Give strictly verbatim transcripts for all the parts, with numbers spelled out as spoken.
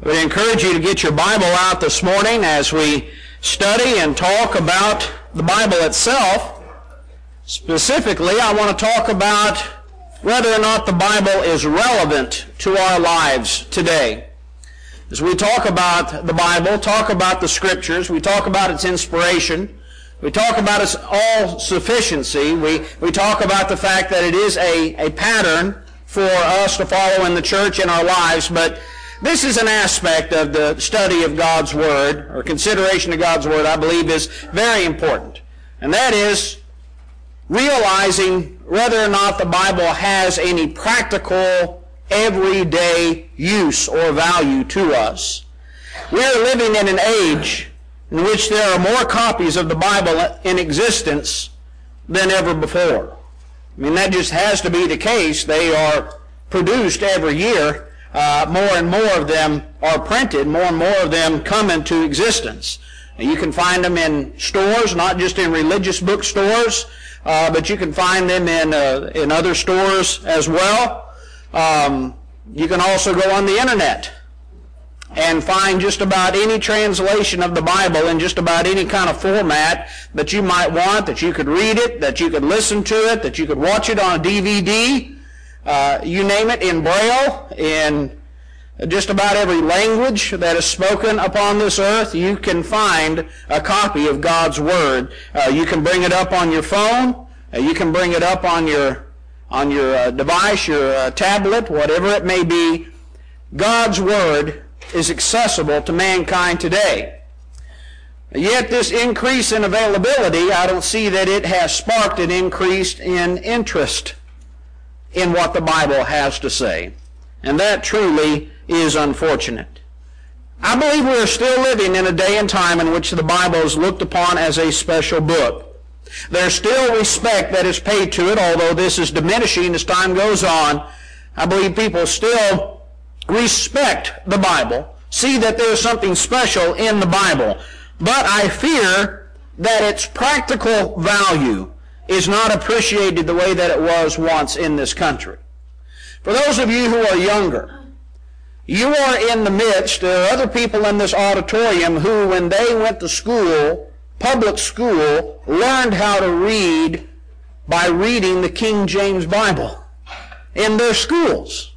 I would encourage you to get your Bible out this morning as we study and talk about the Bible itself. Specifically, I want to talk about whether or not the Bible is relevant to our lives today. As we talk about the Bible, talk about the Scriptures, we talk about its inspiration, we talk about its all-sufficiency, we, we talk about the fact that it is a, a pattern for us to follow in the church in our lives, but this is an aspect of the study of God's Word, or consideration of God's Word, I believe is very important. And that is realizing whether or not the Bible has any practical, everyday use or value to us. We are living in an age in which there are more copies of the Bible in existence than ever before. I mean, that just has to be the case. They are produced every year. Uh, more and more of them are printed. More and more of them come into existence. Now, you can find them in stores, not just in religious bookstores, uh, but you can find them in uh, in other stores as well. Um, you can also go on the internet and find just about any translation of the Bible in just about any kind of format that you might want, that you could read it, that you could listen to it, that you could watch it on a D V D. Uh, you name it, in Braille, in just about every language that is spoken upon this earth, you can find a copy of God's Word. Uh, you can bring it up on your phone. Uh, you can bring it up on your on your uh, device, your uh, tablet, whatever it may be. God's Word is accessible to mankind today. Yet this increase in availability, I don't see that it has sparked an increase in interest in what the Bible has to say. And that truly is unfortunate. I believe we are still living in a day and time in which the Bible is looked upon as a special book. There's still respect that is paid to it, although this is diminishing as time goes on. I believe people still respect the Bible, see that there's something special in the Bible. But I fear that its practical value is not appreciated the way that it was once in this country. For those of you who are younger, you are in the midst, there are other people in this auditorium who, when they went to school, public school, learned how to read by reading the King James Bible in their schools.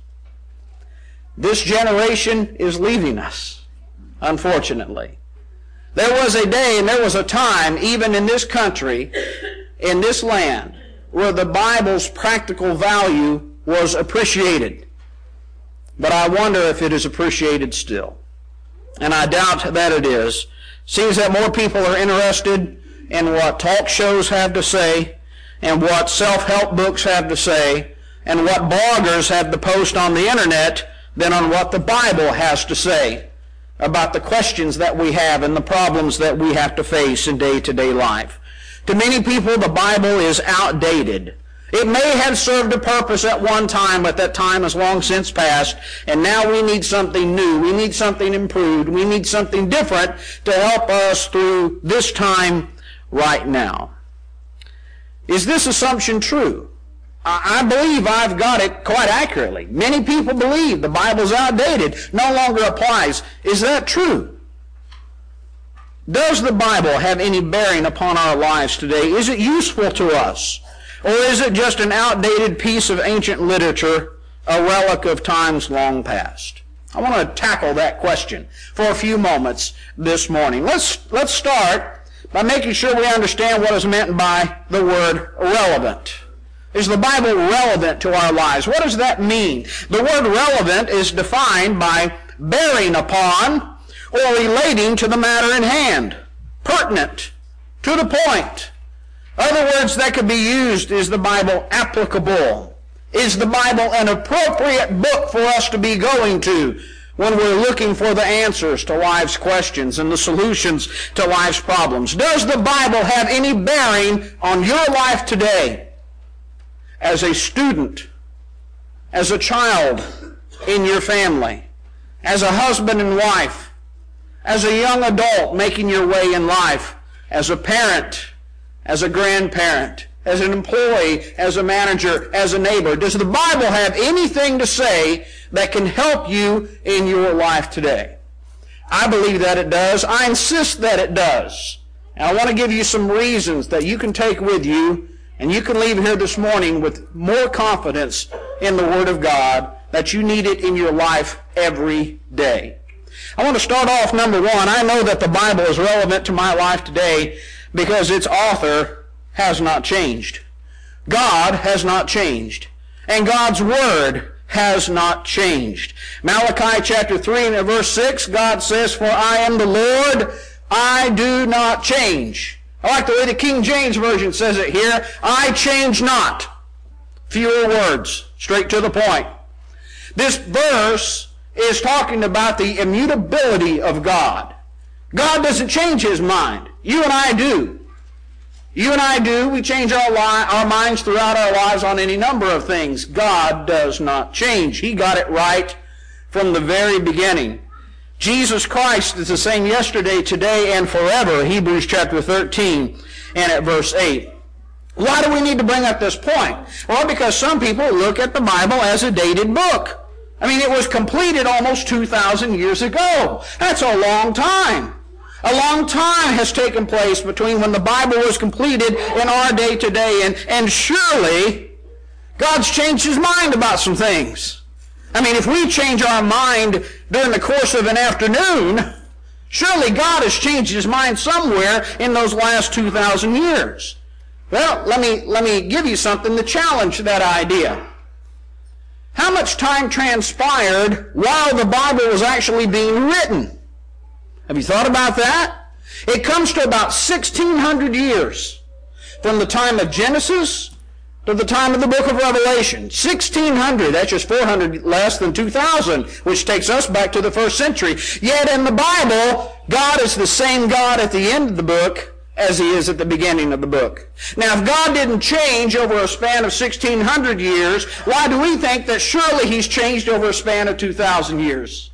This generation is leaving us, unfortunately. There was a day and there was a time, even in this country, in this land, where the Bible's practical value was appreciated. But I wonder if it is appreciated still. And I doubt that it is. Seems that more people are interested in what talk shows have to say, and what self-help books have to say, and what bloggers have to post on the internet than on what the Bible has to say about the questions that we have and the problems that we have to face in day-to-day life. To many people, the Bible is outdated. It may have served a purpose at one time, but that time has long since passed, and now we need something new. We need something improved. We need something different to help us through this time right now. Is this assumption true? I believe I've got it quite accurately. Many people believe the Bible's outdated, no longer applies. Is that true? Does the Bible have any bearing upon our lives today? Is it useful to us? Or is it just an outdated piece of ancient literature, a relic of times long past? I want to tackle that question for a few moments this morning. Let's, let's start by making sure we understand what is meant by the word relevant. Is the Bible relevant to our lives? What does that mean? The word relevant is defined by bearing upon or relating to the matter in hand, pertinent, to the point. Other words that could be used, is the Bible applicable? Is the Bible an appropriate book for us to be going to when we're looking for the answers to life's questions and the solutions to life's problems? Does the Bible have any bearing on your life today as a student, as a child in your family, as a husband and wife, as a young adult making your way in life, as a parent, as a grandparent, as an employee, as a manager, as a neighbor? Does the Bible have anything to say that can help you in your life today? I believe that it does. I insist that it does. And I want to give you some reasons that you can take with you, and you can leave here this morning with more confidence in the Word of God, that you need it in your life every day. I want to start off, number one. I know that the Bible is relevant to my life today because its author has not changed. God has not changed. And God's Word has not changed. Malachi chapter three and verse six, God says, "For I am the Lord, I do not change." I like the way the King James Version says it here. I change not. Fewer words, straight to the point. This verse is talking about the immutability of God. God doesn't change His mind. You and I do. You and I do. We change our, li- our minds throughout our lives on any number of things. God does not change. He got it right from the very beginning. Jesus Christ is the same yesterday, today, and forever. Hebrews chapter thirteen and at verse eight. Why do we need to bring up this point? Well, because some people look at the Bible as a dated book. I mean, it was completed almost two thousand years ago. That's a long time. A long time has taken place between when the Bible was completed and our day today, and, and surely God's changed His mind about some things. I mean, if we change our mind during the course of an afternoon, surely God has changed His mind somewhere in those last two thousand years. Well, let me, let me give you something to challenge that idea. How much time transpired while the Bible was actually being written? Have you thought about that? It comes to about sixteen hundred years from the time of Genesis to the time of the book of Revelation. sixteen hundred, that's just four hundred less than two thousand, which takes us back to the first century. Yet in the Bible, God is the same God at the end of the book as He is at the beginning of the book. Now, if God didn't change over a span of sixteen hundred years, why do we think that surely He's changed over a span of two thousand years?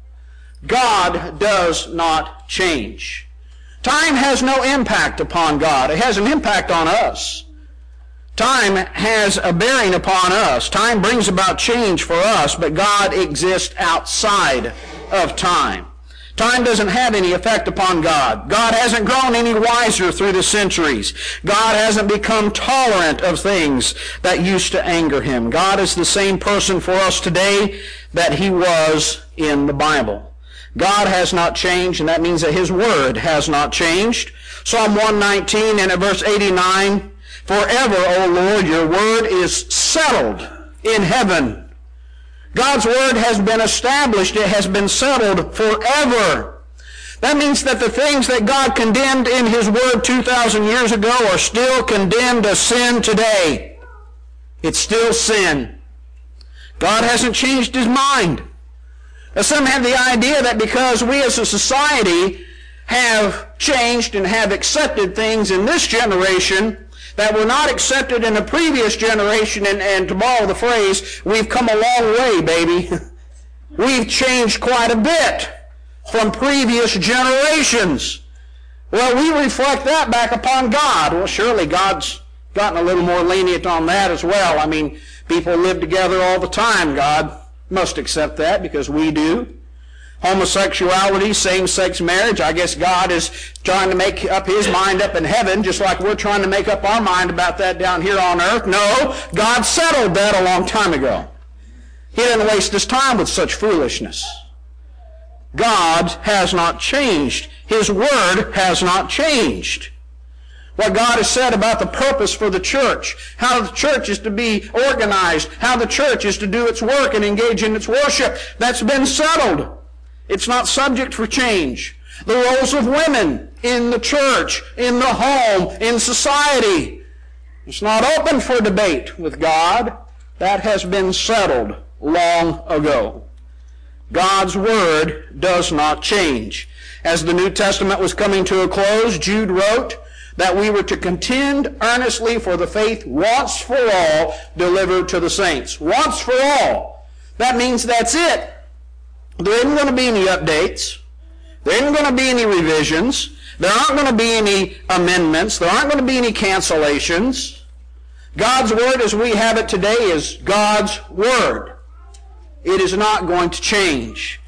God does not change. Time has no impact upon God. It has an impact on us. Time has a bearing upon us. Time brings about change for us, but God exists outside of time. Time doesn't have any effect upon God. God hasn't grown any wiser through the centuries. God hasn't become tolerant of things that used to anger Him. God is the same person for us today that He was in the Bible. God has not changed, and that means that His Word has not changed. Psalm one nineteen and at verse eighty-nine, "Forever, O Lord, your word is settled in heaven." God's Word has been established. It has been settled forever. That means that the things that God condemned in His Word two thousand years ago are still condemned as sin today. It's still sin. God hasn't changed His mind. Now, some have the idea that because we as a society have changed and have accepted things in this generation that were not accepted in the previous generation, and, and to borrow the phrase, we've come a long way, baby. We've changed quite a bit from previous generations. Well, we reflect that back upon God. Well, surely God's gotten a little more lenient on that as well. I mean, people live together all the time. God must accept that because we do. Homosexuality, same-sex marriage, I guess God is trying to make up His mind up in heaven, just like we're trying to make up our mind about that down here on earth. No, God settled that a long time ago. He didn't waste His time with such foolishness. God has not changed. His Word has not changed. What God has said about the purpose for the church, how the church is to be organized, how the church is to do its work and engage in its worship, that's been settled. It's not subject for change. The roles of women in the church, in the home, in society, it's not open for debate with God. That has been settled long ago. God's Word does not change. As the New Testament was coming to a close, Jude wrote that we were to contend earnestly for the faith once for all delivered to the saints. Once for all. That means that's it. There isn't going to be any updates. There isn't going to be any revisions. There aren't going to be any amendments. There aren't going to be any cancellations. God's Word as we have it today is God's Word. It is not going to change.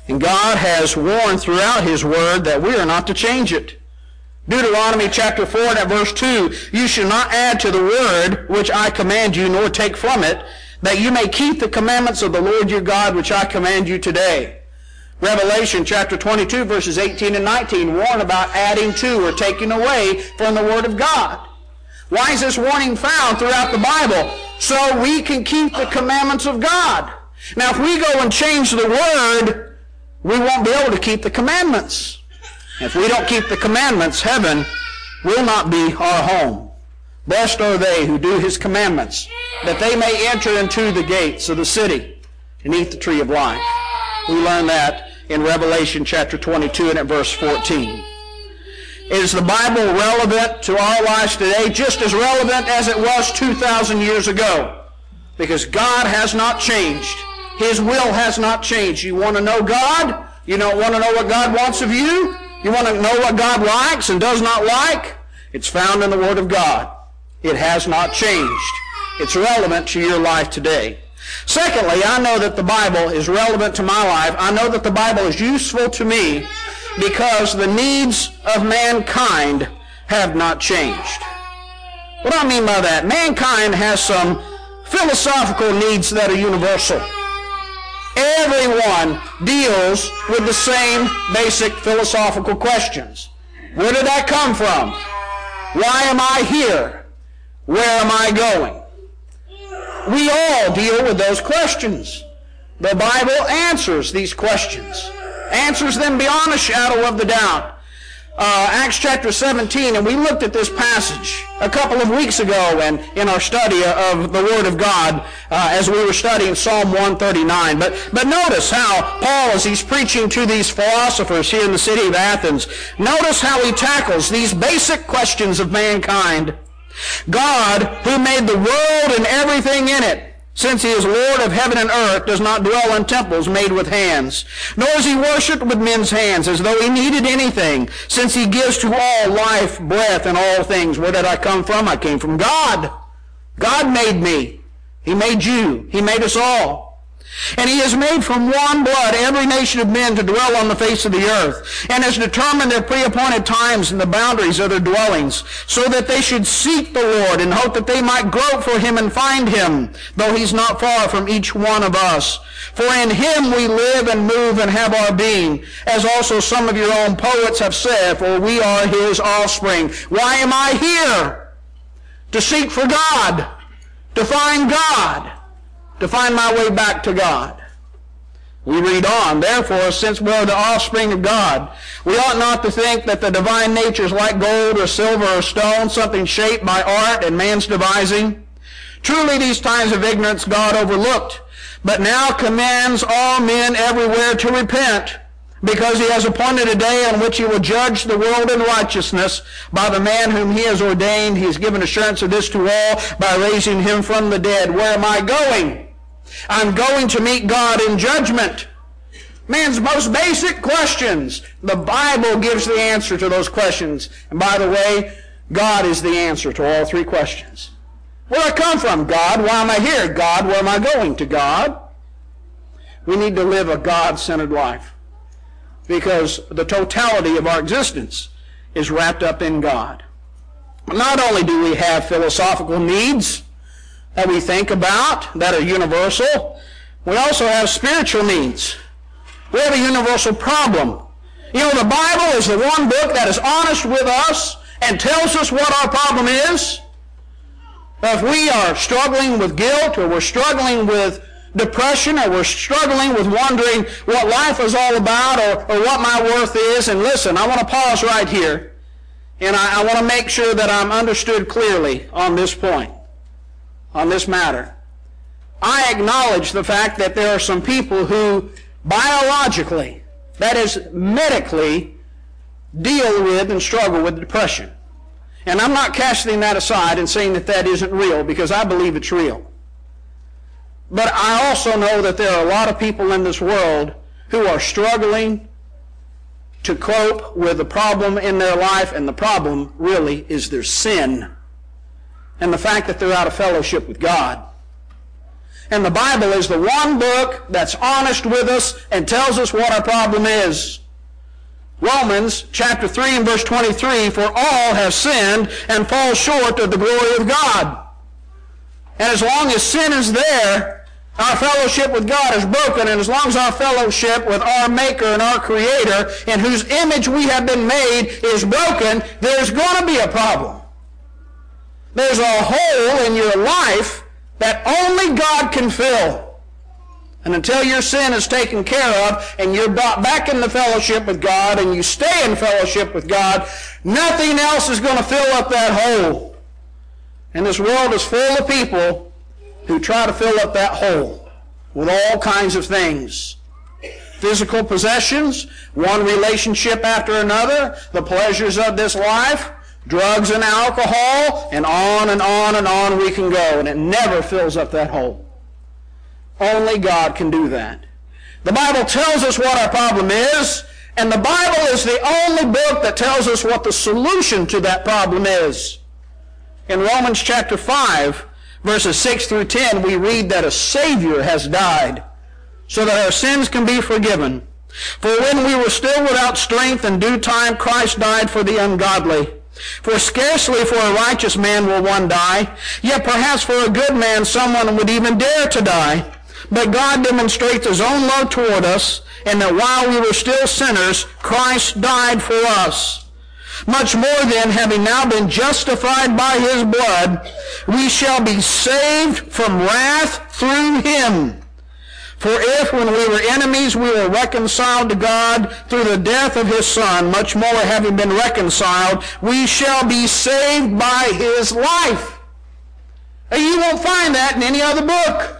And God has warned throughout His Word that we are not to change it. Deuteronomy chapter four and at verse two, you shall not add to the word which I command you, nor take from it, that you may keep the commandments of the Lord your God which I command you today. Revelation chapter twenty-two verses eighteen and nineteen warn about adding to or taking away from the Word of God. Why is this warning found throughout the Bible? So we can keep the commandments of God. Now if we go and change the Word, we won't be able to keep the commandments. If we don't keep the commandments, heaven will not be our home. Blessed are they who do His commandments, that they may enter into the gates of the city and eat the tree of life. We learn that in Revelation chapter twenty-two and at verse fourteen. Is the Bible relevant to our lives today? Just as relevant as it was two thousand years ago. Because God has not changed. His will has not changed. You want to know God? You don't want to know what God wants of you? You want to know what God likes and does not like? It's found in the Word of God. It has not changed. It's relevant to your life today. Secondly, I know that the Bible is relevant to my life. I know that the Bible is useful to me because the needs of mankind have not changed. What do I mean by that? Mankind has some philosophical needs that are universal. Everyone deals with the same basic philosophical questions. Where did I come from? Why am I here? Where am I going? We all deal with those questions. The Bible answers these questions. Answers them beyond a shadow of the doubt. Uh, Acts chapter seventeen, and we looked at this passage a couple of weeks ago and in our study of the Word of God uh, as we were studying Psalm one thirty-nine. But, but notice how Paul, as he's preaching to these philosophers here in the city of Athens, notice how he tackles these basic questions of mankind. God, who made the world and everything in it, since He is Lord of heaven and earth, does not dwell in temples made with hands, nor is He worshipped with men's hands as though He needed anything, since He gives to all life, breath, and all things. Where did I come from? I came from God. God made me. He made you. He made us all. And He has made from one blood every nation of men to dwell on the face of the earth, and has determined their pre-appointed times and the boundaries of their dwellings, so that they should seek the Lord and hope that they might grope for Him and find Him, though He's not far from each one of us. For in Him we live and move and have our being, as also some of your own poets have said, for we are His offspring. Why am I here? To seek for God, to find God, to find my way back to God. We read on, therefore, since we are the offspring of God, we ought not to think that the divine nature is like gold or silver or stone, something shaped by art and man's devising. Truly these times of ignorance God overlooked, but now commands all men everywhere to repent, because He has appointed a day on which He will judge the world in righteousness by the man whom He has ordained. He has given assurance of this to all by raising Him from the dead. Where am I going? I'm going to meet God in judgment. Man's most basic questions. The Bible gives the answer to those questions. And by the way, God is the answer to all three questions. Where do I come from? God. Why am I here? God. Where am I going? To God. We need to live a God-centered life, because the totality of our existence is wrapped up in God. Not only do we have philosophical needs that we think about that are universal, we also have spiritual needs. We have a universal problem. You know, the Bible is the one book that is honest with us and tells us what our problem is. If we are struggling with guilt, or we're struggling with depression, or we're struggling with wondering what life is all about, or, or what my worth is, and listen, I want to pause right here, and I, I want to make sure that I'm understood clearly on this point, on this matter. I acknowledge the fact that there are some people who biologically, that is medically, deal with and struggle with depression. And I'm not casting that aside and saying that that isn't real, because I believe it's real. But I also know that there are a lot of people in this world who are struggling to cope with the problem in their life, and the problem really is their sin and the fact that they're out of fellowship with God. And the Bible is the one book that's honest with us and tells us what our problem is. Romans chapter three and verse twenty-three, for all have sinned and fall short of the glory of God. And as long as sin is there, our fellowship with God is broken, and as long as our fellowship with our Maker and our Creator, in whose image we have been made, is broken, there's going to be a problem. There's a hole in your life that only God can fill. And until your sin is taken care of and you're brought back into fellowship with God and you stay in fellowship with God, nothing else is going to fill up that hole. And this world is full of people who try to fill up that hole with all kinds of things. Physical possessions, one relationship after another, the pleasures of this life, drugs and alcohol, and on and on and on we can go. And it never fills up that hole. Only God can do that. The Bible tells us what our problem is, and the Bible is the only book that tells us what the solution to that problem is. In Romans chapter five, verses six through ten, we read that a Savior has died so that our sins can be forgiven. For when we were still without strength, in due time Christ died for the ungodly. For scarcely for a righteous man will one die, yet perhaps for a good man someone would even dare to die. But God demonstrates his own love toward us, and that while we were still sinners, Christ died for us. Much more then, having now been justified by his blood, we shall be saved from wrath through him. For if, when we were enemies, we were reconciled to God through the death of his Son, much more having been reconciled, we shall be saved by his life. And you won't find that in any other book.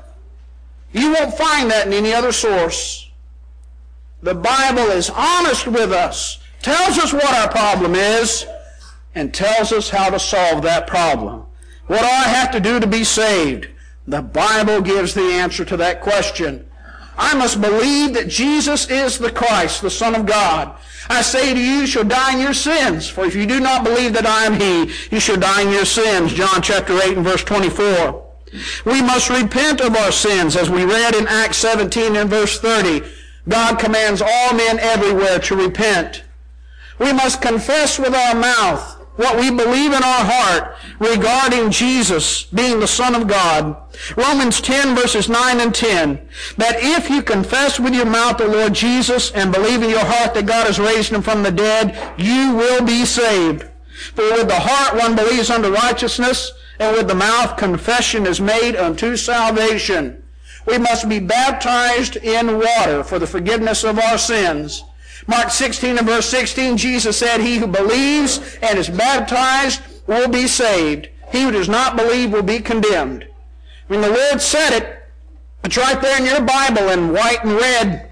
You won't find that in any other source. The Bible is honest with us, tells us what our problem is, and tells us how to solve that problem. What do I have to do to be saved? The Bible gives the answer to that question. I must believe that Jesus is the Christ, the Son of God. I say to you, you shall die in your sins. For if you do not believe that I am he, you shall die in your sins. John chapter eight and verse twenty-four. We must repent of our sins, as we read in Acts seventeen and verse thirty. God commands all men everywhere to repent. We must confess with our mouth what we believe in our heart regarding Jesus being the Son of God. Romans ten verses nine and ten. That if you confess with your mouth the Lord Jesus and believe in your heart that God has raised him from the dead, you will be saved. For with the heart one believes unto righteousness, and with the mouth confession is made unto salvation. We must be baptized in water for the forgiveness of our sins. Mark sixteen and verse sixteen, Jesus said, he who believes and is baptized will be saved. He who does not believe will be condemned. When the Lord said it, it's right there in your Bible in white and red.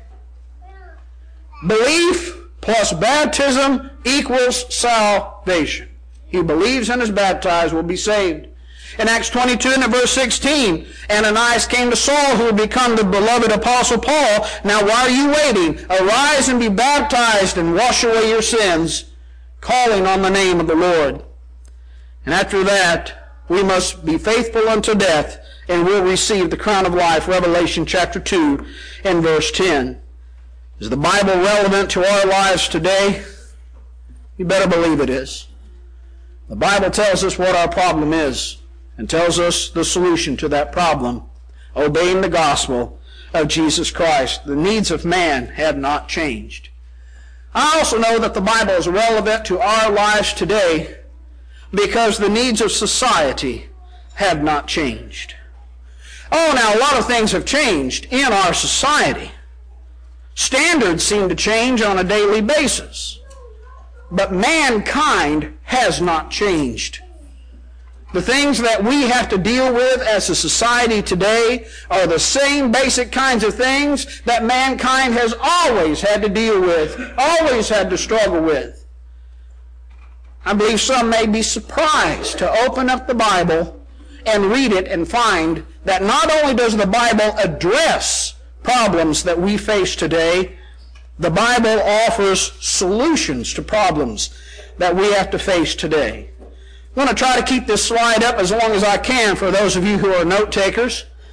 Belief plus baptism equals salvation. He who believes and is baptized will be saved. In Acts twenty-two and verse sixteen, Ananias came to Saul, who had become the beloved apostle Paul. Now why are you waiting? Arise and be baptized and wash away your sins, calling on the name of the Lord. And after that, we must be faithful unto death, and we'll receive the crown of life. Revelation chapter two and verse ten. Is the Bible relevant to our lives today? You better believe it is. The Bible tells us what our problem is, and tells us the solution to that problem, obeying the gospel of Jesus Christ. The needs of man have not changed. I also know that the Bible is relevant to our lives today because the needs of society have not changed. Oh, now a lot of things have changed in our society. Standards seem to change on a daily basis. But mankind has not changed. The things that we have to deal with as a society today are the same basic kinds of things that mankind has always had to deal with, always had to struggle with. I believe some may be surprised to open up the Bible and read it and find that not only does the Bible address problems that we face today, the Bible offers solutions to problems that we have to face today. I'm going to try to keep this slide up as long as I can for those of you who are note takers.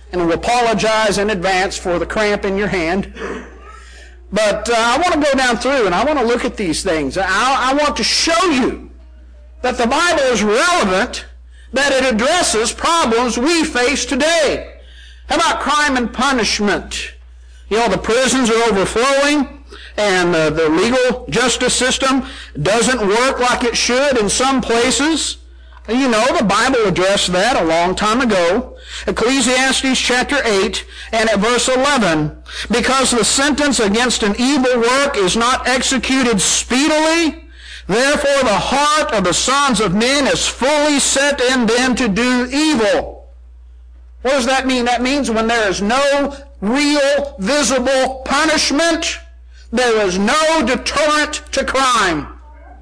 and will apologize in advance for the cramp in your hand. But uh, I want to go down through and I want to look at these things. I, I want to show you that the Bible is relevant, that it addresses problems we face today. How about crime and punishment? You know, the prisons are overflowing, and uh, the legal justice system doesn't work like it should in some places. You know, the Bible addressed that a long time ago. Ecclesiastes chapter eight and at verse eleven, because the sentence against an evil work is not executed speedily, therefore the heart of the sons of men is fully set in them to do evil. What does that mean? That means when there is no real, visible punishment, there is no deterrent to crime.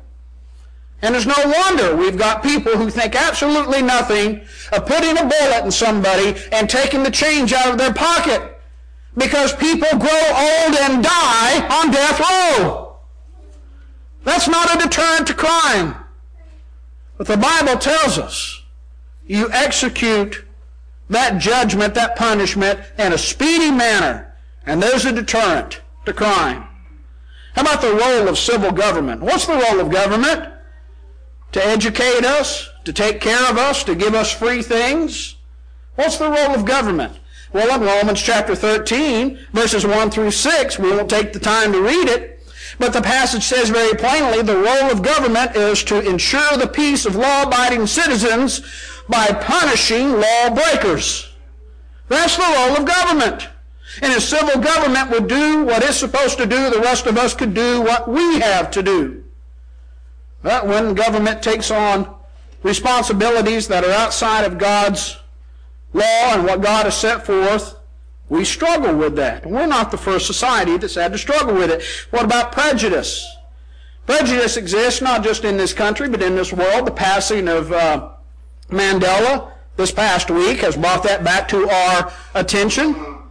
And it's no wonder we've got people who think absolutely nothing of putting a bullet in somebody and taking the change out of their pocket, because people grow old and die on death row. That's not a deterrent to crime. But the Bible tells us you execute that judgment, that punishment, in a speedy manner, and there's a deterrent to crime. How about the role of civil government? What's the role of government? To educate us, to take care of us, to give us free things. What's the role of government? Well, in Romans chapter thirteen, verses one through six, we won't take the time to read it, but the passage says very plainly the role of government is to ensure the peace of law-abiding citizens by punishing lawbreakers. That's the role of government. And if civil government would do what it's supposed to do, the rest of us could do what we have to do. But when government takes on responsibilities that are outside of God's law and what God has set forth, we struggle with that. And we're not the first society that's had to struggle with it. What about prejudice? Prejudice exists not just in this country, but in this world. The passing of uh, Mandela this past week has brought that back to our attention.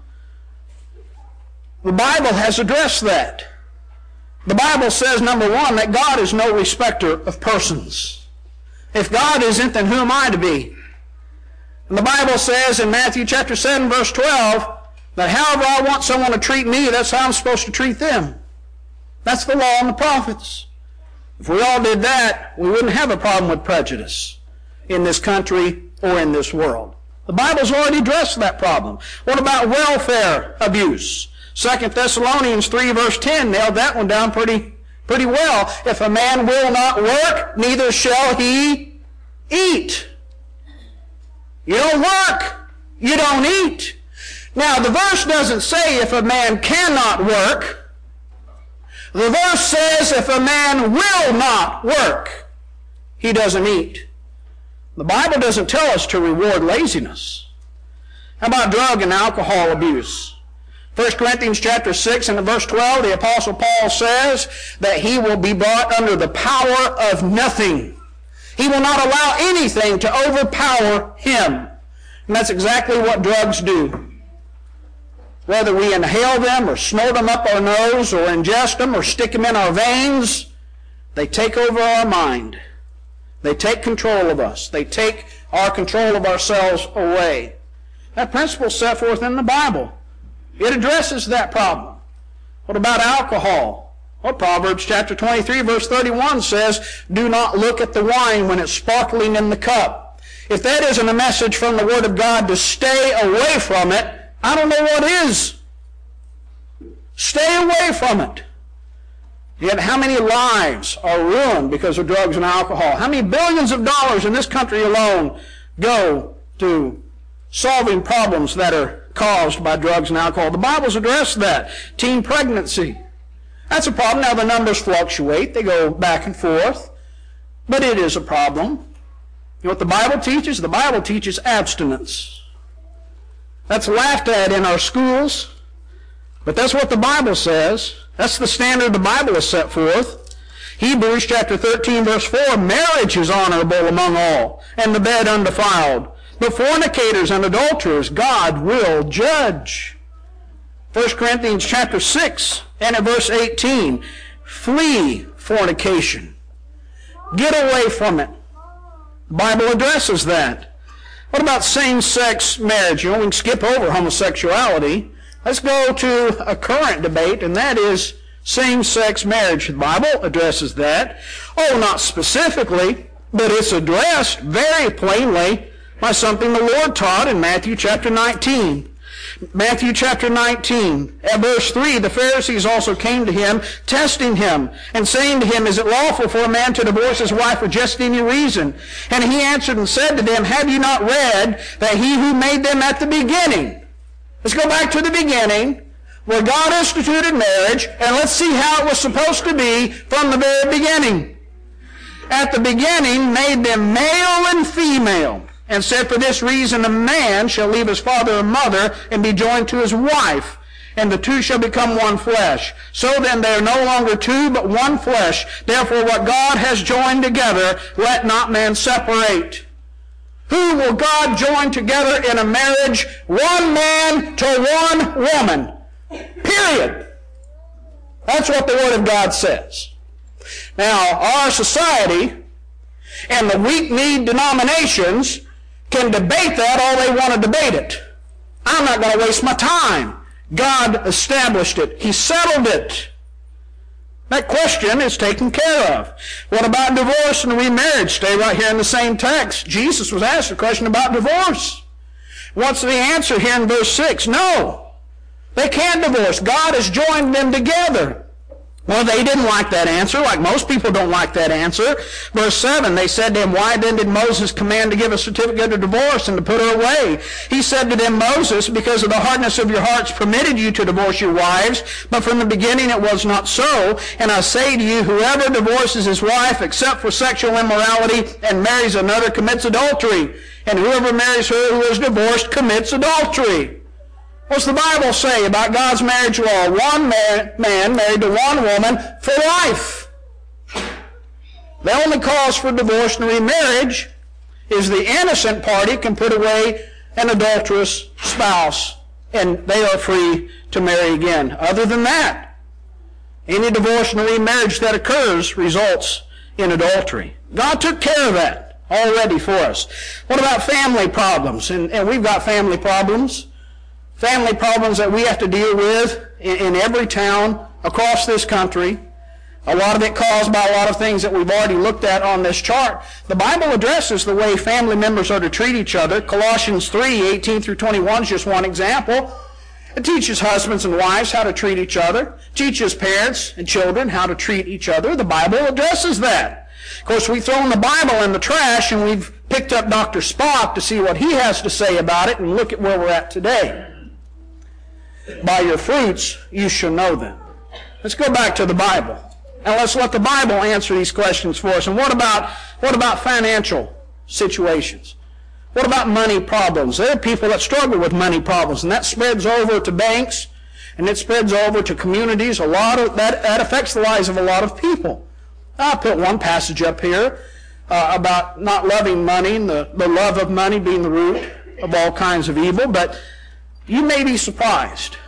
The Bible has addressed that. The Bible says, number one, that God is no respecter of persons. If God isn't, then who am I to be? And the Bible says in Matthew chapter seven, verse twelve, that however I want someone to treat me, that's how I'm supposed to treat them. That's the law and the prophets. If we all did that, we wouldn't have a problem with prejudice in this country or in this world. The Bible's already addressed that problem. What about welfare abuse? Second Thessalonians three, verse ten nailed that one down pretty, pretty well. If a man will not work, neither shall he eat. You don't work, you don't eat. Now, the verse doesn't say if a man cannot work. The verse says if a man will not work, he doesn't eat. The Bible doesn't tell us to reward laziness. How about drug and alcohol abuse? First Corinthians chapter six and verse twelve, the Apostle Paul says that he will be brought under the power of nothing. He will not allow anything to overpower him. And that's exactly what drugs do. Whether we inhale them or snort them up our nose or ingest them or stick them in our veins, they take over our mind. They take control of us. They take our control of ourselves away. That principle is set forth in the Bible. It addresses that problem. What about alcohol? Well, Proverbs chapter twenty-three, verse thirty-one says, do not look at the wine when it's sparkling in the cup. If that isn't a message from the Word of God to stay away from it, I don't know what is. Stay away from it. Yet how many lives are ruined because of drugs and alcohol? How many billions of dollars in this country alone go to solving problems that are caused by drugs and alcohol? The Bible's addressed that. Teen pregnancy. That's a problem. Now the numbers fluctuate. They go back and forth. But it is a problem. You know what the Bible teaches? The Bible teaches abstinence. That's laughed at in our schools. But that's what the Bible says. That's the standard the Bible has set forth. Hebrews chapter thirteen, verse four, marriage is honorable among all, and the bed undefiled. But fornicators and adulterers God will judge. First Corinthians chapter six and at verse eighteen, flee fornication. Get away from it. The Bible addresses that. What about same-sex marriage? You know, we can skip over homosexuality. Let's go to a current debate, and that is same-sex marriage. The Bible addresses that. Oh, not specifically, but it's addressed very plainly by something the Lord taught in Matthew chapter nineteen. Matthew chapter nineteen, at verse three, the Pharisees also came to him, testing him, and saying to him, is it lawful for a man to divorce his wife for just any reason? And he answered and said to them, have you not read that he who made them at the beginning? Let's go back to the beginning, where God instituted marriage, and let's see how it was supposed to be from the very beginning. At the beginning, made them male and female, and said, for this reason a man shall leave his father and mother and be joined to his wife, and the two shall become one flesh. So then they are no longer two, but one flesh. Therefore what God has joined together, let not man separate. Who will God join together in a marriage? One man to one woman. Period. That's what the Word of God says. Now, our society and the weak-kneed denominations can debate that all they want to debate it. I'm not going to waste my time. God established it. He settled it. That question is taken care of. What about divorce and remarriage? Stay right here in the same text. Jesus was asked a question about divorce. What's the answer here in verse six? No. They can't divorce. God has joined them together. Well, they didn't like that answer, like most people don't like that answer. Verse seven, they said to him, why then did Moses command to give a certificate of divorce and to put her away? He said to them, Moses, because of the hardness of your hearts, permitted you to divorce your wives, but from the beginning it was not so. And I say to you, whoever divorces his wife except for sexual immorality and marries another commits adultery. And whoever marries her who is divorced commits adultery. What's the Bible say about God's marriage law? One man, man married to one woman for life. The only cause for divorce and remarriage is the innocent party can put away an adulterous spouse, and they are free to marry again. Other than that, any divorce and remarriage that occurs results in adultery. God took care of that already for us. What about family problems? And, and we've got family problems. Family problems that we have to deal with in, in every town across this country. A lot of it caused by a lot of things that we've already looked at on this chart. The Bible addresses the way family members are to treat each other. Colossians three, eighteen through twenty-one is just one example. It teaches husbands and wives how to treat each other. It teaches parents and children how to treat each other. The Bible addresses that. Of course, we've thrown the Bible in the trash and we've picked up Doctor Spock to see what he has to say about it, and look at where we're at today. By your fruits you shall know them. Let's go back to the Bible, and let's let the Bible answer these questions for us. And what about what about financial situations? What about money problems? There are people that struggle with money problems, and that spreads over to banks, and it spreads over to communities. A lot of that, that affects the lives of a lot of people. I'll put one passage up here uh, about not loving money, and the, the love of money being the root of all kinds of evil. But you may be surprised.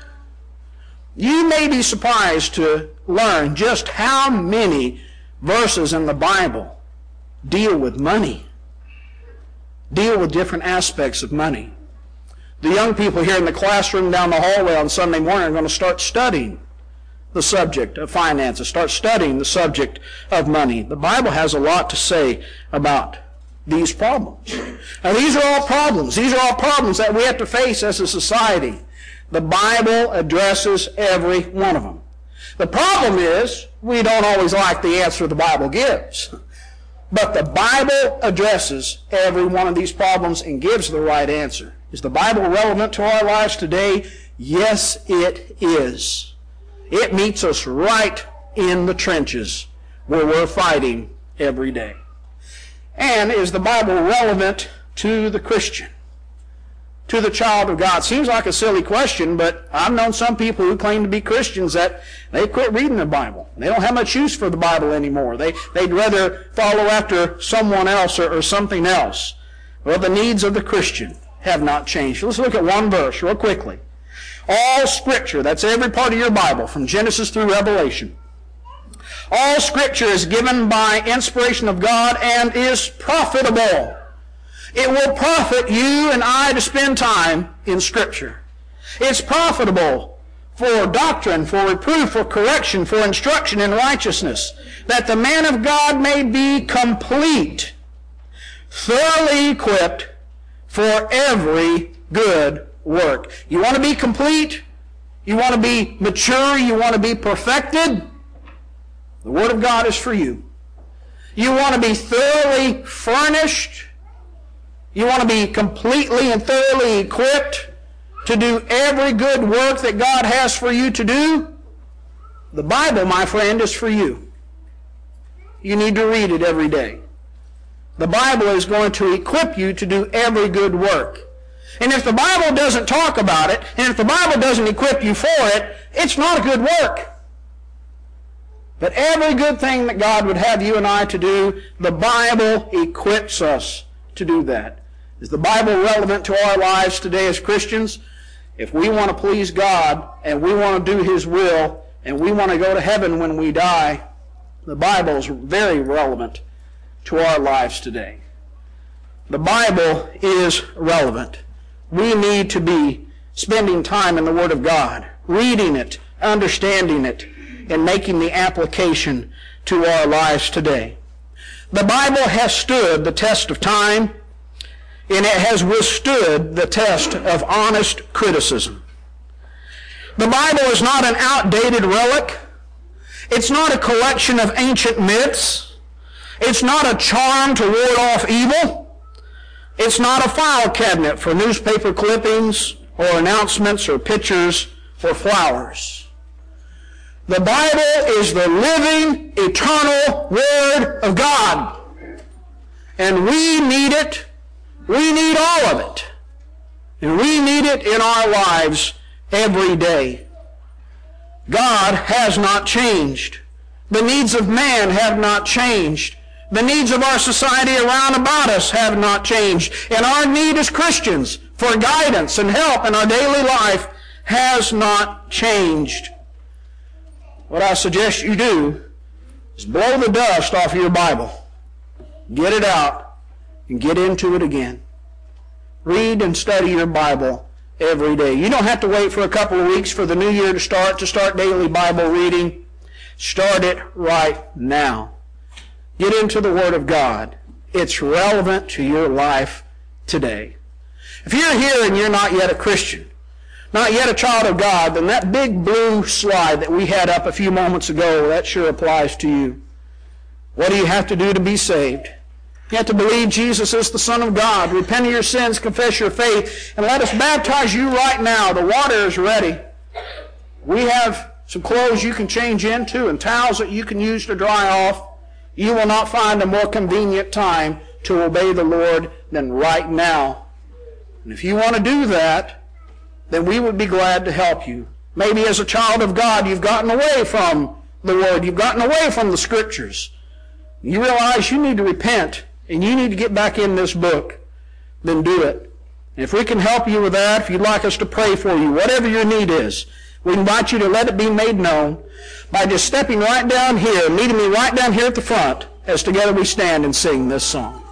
You may be surprised to learn just how many verses in the Bible deal with money, deal with different aspects of money. The young people here in the classroom down the hallway on Sunday morning are going to start studying the subject of finances, start studying the subject of money. The Bible has a lot to say about these problems. Now, these are all problems. These are all problems that we have to face as a society. The Bible addresses every one of them. The problem is, we don't always like the answer the Bible gives. But the Bible addresses every one of these problems and gives the right answer. Is the Bible relevant to our lives today? Yes, it is. It meets us right in the trenches where we're fighting every day. And is the Bible relevant to the Christian, to the child of God? Seems like a silly question, but I've known some people who claim to be Christians that they quit reading the Bible. They don't have much use for the Bible anymore. They, they'd rather follow after someone else or, or something else. Well, the needs of the Christian have not changed. Let's look at one verse real quickly. All Scripture, that's every part of your Bible, from Genesis through Revelation. All Scripture is given by inspiration of God and is profitable. It will profit you and I to spend time in Scripture. It's profitable for doctrine, for reproof, for correction, for instruction in righteousness, that the man of God may be complete, thoroughly equipped for every good work. You want to be complete? You want to be mature? You want to be perfected? The Word of God is for you. You want to be thoroughly furnished? You want to be completely and thoroughly equipped to do every good work that God has for you to do? The Bible, my friend, is for you. You need to read it every day. The Bible is going to equip you to do every good work. And if the Bible doesn't talk about it, and if the Bible doesn't equip you for it, it's not a good work. But every good thing that God would have you and I to do, the Bible equips us to do that. Is the Bible relevant to our lives today as Christians? If we want to please God, and we want to do His will, and we want to go to heaven when we die, the Bible is very relevant to our lives today. The Bible is relevant. We need to be spending time in the Word of God, reading it, understanding it, and making the application to our lives today. The Bible has stood the test of time, and it has withstood the test of honest criticism. The Bible is not an outdated relic. It's not a collection of ancient myths. It's not a charm to ward off evil. It's not a file cabinet for newspaper clippings or announcements or pictures or flowers. The Bible is the living, eternal Word of God. And we need it. We need all of it. And we need it in our lives every day. God has not changed. The needs of man have not changed. The needs of our society around about us have not changed. And our need as Christians for guidance and help in our daily life has not changed. What I suggest you do is blow the dust off of your Bible. Get it out and get into it again. Read and study your Bible every day. You don't have to wait for a couple of weeks for the new year to start, to start daily Bible reading. Start it right now. Get into the Word of God. It's relevant to your life today. If you're here and you're not yet a Christian, not yet a child of God, then that big blue slide that we had up a few moments ago, that sure applies to you. What do you have to do to be saved? You have to believe Jesus is the Son of God. Repent of your sins, confess your faith, and let us baptize you right now. The water is ready. We have some clothes you can change into and towels that you can use to dry off. You will not find a more convenient time to obey the Lord than right now. And if you want to do that, then we would be glad to help you. Maybe as a child of God, you've gotten away from the Word. You've gotten away from the Scriptures. You realize you need to repent and you need to get back in this book. Then do it. And if we can help you with that, if you'd like us to pray for you, whatever your need is, we invite you to let it be made known by just stepping right down here, meeting me right down here at the front as together we stand and sing this song.